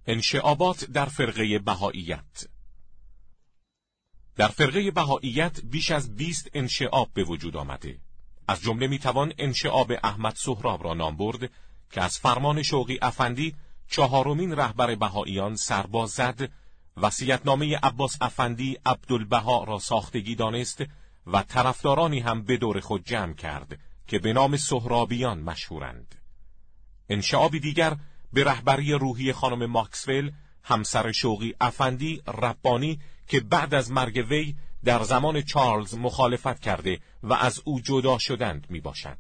انشعابات در فرقه بهائیت. در فرقه بهائیت بیش از 20 انشعاب به وجود آمده. از جمله میتوان انشعاب احمد سهراب را نام برد که از فرمان شوقی افندی چهارمین رهبر بهائیان سرباز زد، وصیت‌نامه عباس افندی عبدالبها را ساختگی دانست و طرفدارانی هم به دور خود جمع کرد که به نام سهرابیان مشهورند. انشعابی دیگر به رهبری روحی خانم ماکسول، همسر شوقی افندی ربانی که بعد از مرگ وی در زمان چارلز مخالفت کرده و از او جدا شدند می باشد.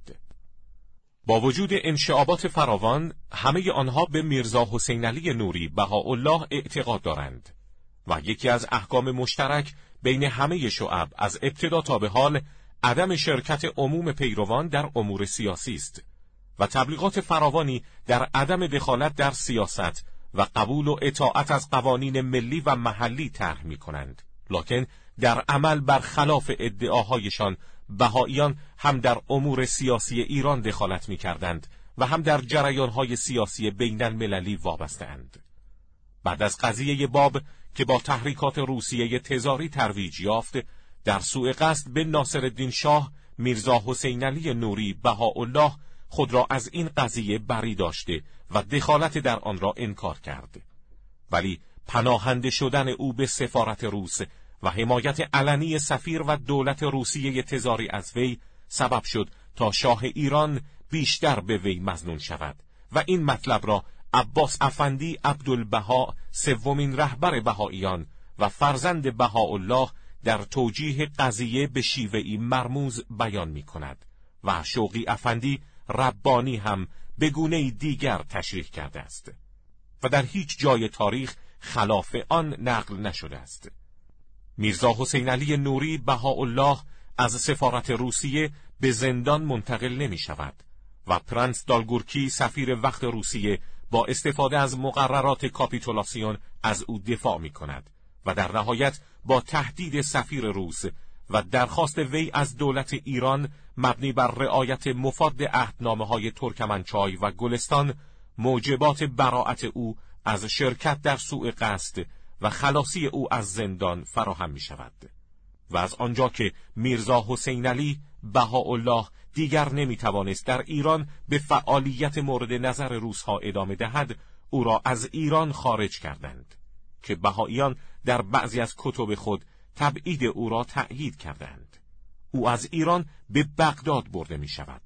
با وجود انشعابات فراوان، همه آنها به میرزا حسین علی نوری بهاءالله اعتقاد دارند و یکی از احکام مشترک بین همه شعب از ابتدا تا به حال عدم شرکت عموم پیروان در امور سیاسی است و تبلیغات فراوانی در عدم دخالت در سیاست و قبول و اطاعت از قوانین ملی و محلی طرح می‌کنند. لکن در عمل برخلاف ادعاهایشان بهائیان هم در امور سیاسی ایران دخالت می‌کردند و هم در جریان‌های سیاسی بین المللی وابسته‌اند. بعد از قضیه باب که با تحریکات روسیه تزاری ترویج یافت، در سوء قصد به ناصرالدین شاه میرزا حسین علی نوری بهاءالله خود را از این قضیه بری داشته و دخالت در آن را انکار کرد. ولی پناهنده شدن او به سفارت روس و حمایت علنی سفیر و دولت روسیه تزاری از وی سبب شد تا شاه ایران بیشتر به وی مظنون شود و این مطلب را عباس افندی عبدالبها، سومین رهبر بهائیان و فرزند بهاءالله، در توجیه قضیه به شیوهی مرموز بیان می کند و شوقی افندی ربانی هم به گونه‌ای دیگر تشریح کرده است و در هیچ جای تاریخ خلاف آن نقل نشده است. میرزا حسین علی نوری بهاءالله از سفارت روسیه به زندان منتقل نمی شود و پرنس دالگورکی سفیر وقت روسیه با استفاده از مقررات کاپیتولاسیون از او دفاع می کند و در نهایت با تهدید سفیر روس و درخواست وی از دولت ایران مبنی بر رعایت مفاد عهدنامه‌های ترکمنچای و گلستان، موجبات براءت او از شرکت در سوء قصد و خلاصی او از زندان فراهم می شود. و از آنجا که میرزا حسین علی بهاءالله دیگر نمی توانست در ایران به فعالیت مورد نظر روس‌ها ادامه دهد، او را از ایران خارج کردند که بهائیان در بعضی از کتب خود تبعید او را تأیید کردند. او از ایران به بغداد برده می شود.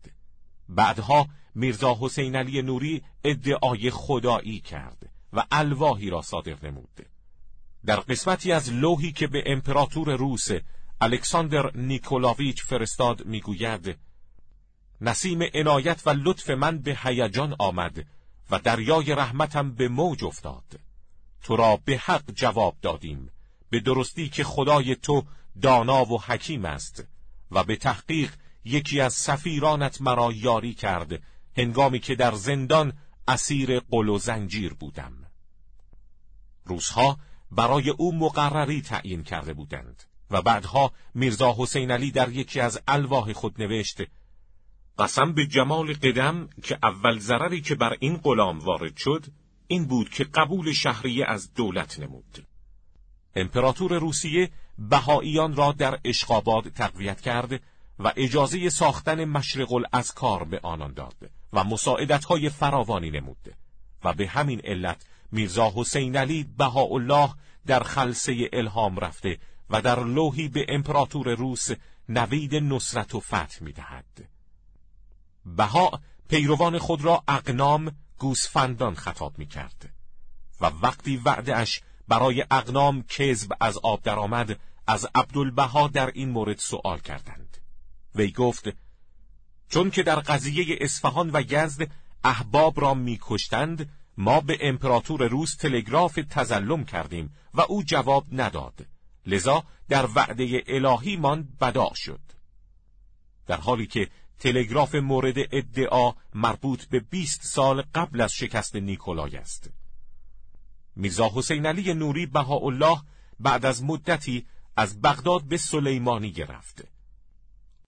بعدها میرزا حسین علی نوری ادعای خدایی کرد و الواحی را صادر نمود. در قسمتی از لوحی که به امپراتور روس الکساندر نیکولاویچ فرستاد میگوید: نسیم عنایت و لطف من به هیجان آمد و دریای رحمتم به موج افتاد. تو را به حق جواب دادیم، به درستی که خدای تو دانا و حکیم است و به تحقیق یکی از سفیرانت مرا یاری کرد هنگامی که در زندان اسیر قل و زنجیر بودم. روس‌ها برای او مقرری تعیین کرده بودند و بعدها میرزا حسین علی در یکی از الواح خود نوشت: قسم به جمال قدم که اول ضرری که بر این غلام وارد شد این بود که قبول شهریه از دولت نمود. امپراتور روسیه بهائیان را در اشقاباد تقویت کرد و اجازه ساختن مشرق الاذکار به آنان داد و مساعدت‌های فراوانی نمود و به همین علت میرزا حسین علی بهاءالله در خلسه الهام رفته و در لوحی به امپراتور روس نوید نصرت و فتح می‌دهد. بها پیروان خود را اغنام گوسفندان خطاب می‌کرد و وقتی وعده اش برای اغنام کذب از آب درآمد، از عبدالبها در این مورد سؤال کردند. وی گفت: چون که در قضیه اصفهان و یزد احباب را می‌کشتند، ما به امپراتور روس تلگراف تظلم کردیم و او جواب نداد، لذا در وعده الهی مان بداع شد. در حالی که تلگراف مورد ادعا مربوط به 20 سال قبل از شکست نیکولای است. میرزا حسین علی نوری بهاءالله بعد از مدتی از بغداد به سلیمانی رفت